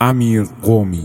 امیر قومی.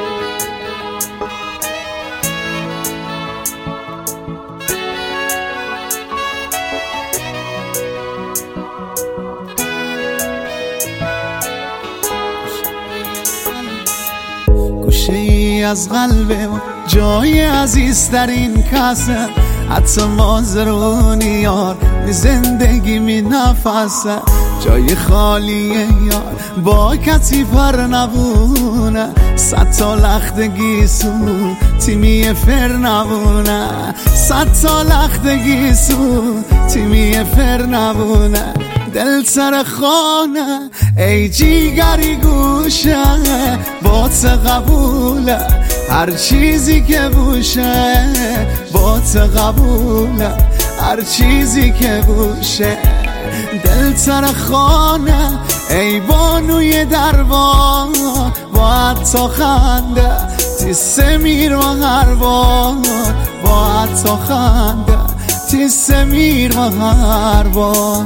گوشه ای از قلب ما جای عزیزترین کسه، حتی مازرونی یار می زندگی می نفسه. جای خالیه یار با کتی پر نبونه، 100 تا لختگی سو تیمی فر نبونه، 100 تا لختگی سو تیمی فر نبونه. دل سر خانه ای جیگری گوشه، با قبوله هر چیزی که بوشه، با قبوله هر چیزی که بوشه. دل سر خانه ای بانوی دربان، با تا خنده تیسه میر و هر بار، با تا خنده تیسه میر و هر بار.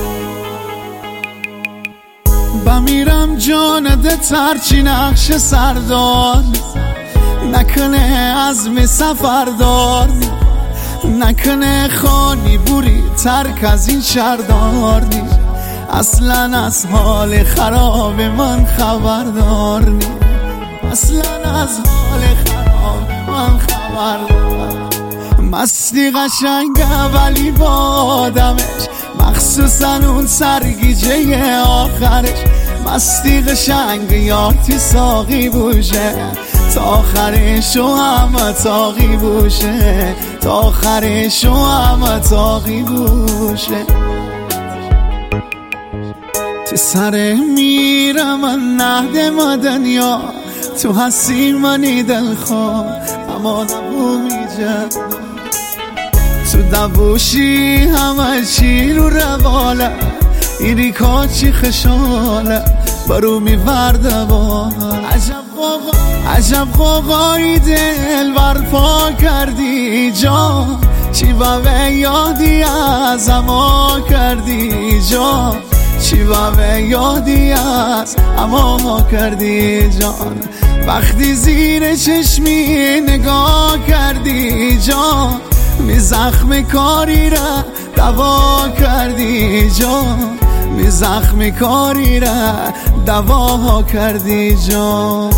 بمیرم جانده ترچی نقش سردار، نکنه عزم سفردار، نکنه خانی بوری ترک از این شهردار نی. اصلا از حال خراب من خبردار نی، اصلا از حال خراب من خبردار. مستی قشنگه ولی با آدمش، مخصوصا اون سرگیجه آخرش. مستی قشنگ یارتی ساقی بوشه، تا آخرش و همه تاقی بوشه، تا آخرش و همه تاقی بوشه. تی سر میرم من نهدم دنیا، تو هستی منی دلخواه اما نبومیجم، تو دبوشی همه چی رو رواله. ایری کاچی خشاله برو میورده با عجب قوقایی دل برپا کردی جان، چی به یادی از اما کردی جان، چی به یادی از اما کردی جان. وقتی زیر چشمی نگاه کردی جان، می زخم کاری را دوا کردی جان، می زخم کاری را دوا کردی جان.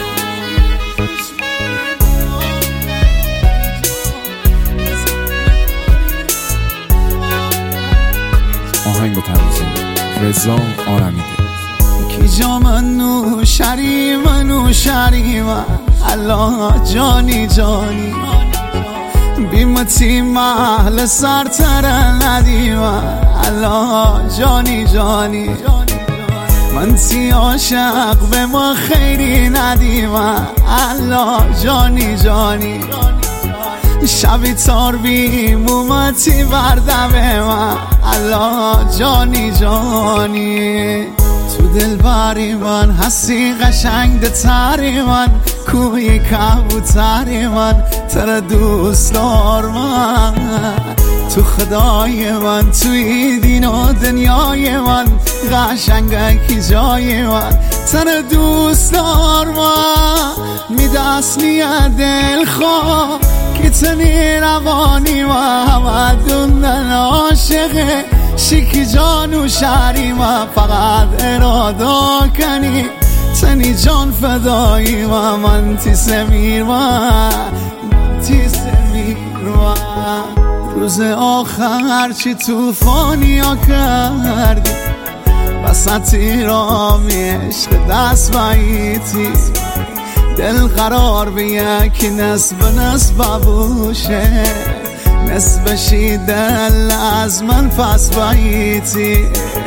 آهنگ و تنظیم رضا آرمیده. کی جا منو شریمه الله جانی جانی، بیمتی محل سرتر ندیمه الله جانی جانی. من تی عاشق به ما خیری ندیمه الله جانی جانی. شبی تار بی مومتی بردمه من الله جانی جانی. تو دل باری من هستی قشنگ ده تری من، کوی کبوتری من تر دوست دار من. تو خدای من توی دین و دنیای من، قشنگه کی جای من تر دوست دار من. می دست نیه دل خواه که تنی روانی من، همه دوندن عاشقه شیکی جانو شهری من. فقط ارادا کنی تنی جان فدایی من تیسه میر من تیسه میر من. روز آخر چی توفانی ها کردی، وسطی رامی عشق دست باییتی. دل قرار به یکی نسب بوشه، نسبشی دل از من پس باییتی،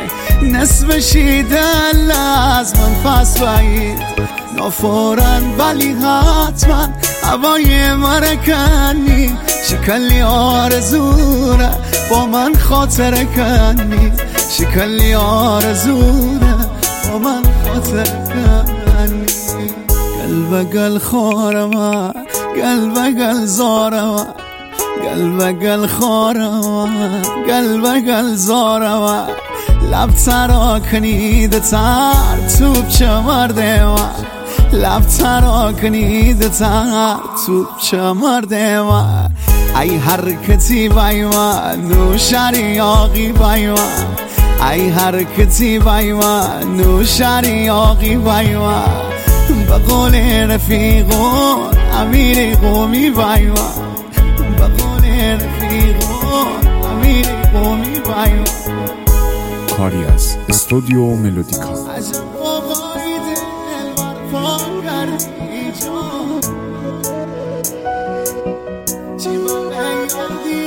نسبشی دل از من پس بایید. نفورن ولی حتما هوای مرکنی، شکلی آرزوره با من خاطر کنی، شکلی آرزوره با من خاطر کنی. گل به گل خورم گل به گل زارم، گل به گل خورم گل به گل زارم. لب ترا کنید تر توب چه مرده من، لب تراکنید تر تو چمرده من ای حرکتی بای من نوشری آقی بای من ای حرکتی بای من نوشری آقی بای من به قول رفیقون امیر قومی بای من به قول رفیقون امیر قومی بای من کاری از استودیو ملودیکا. عجب آقای دلبر پا کردی جان چی با من کردی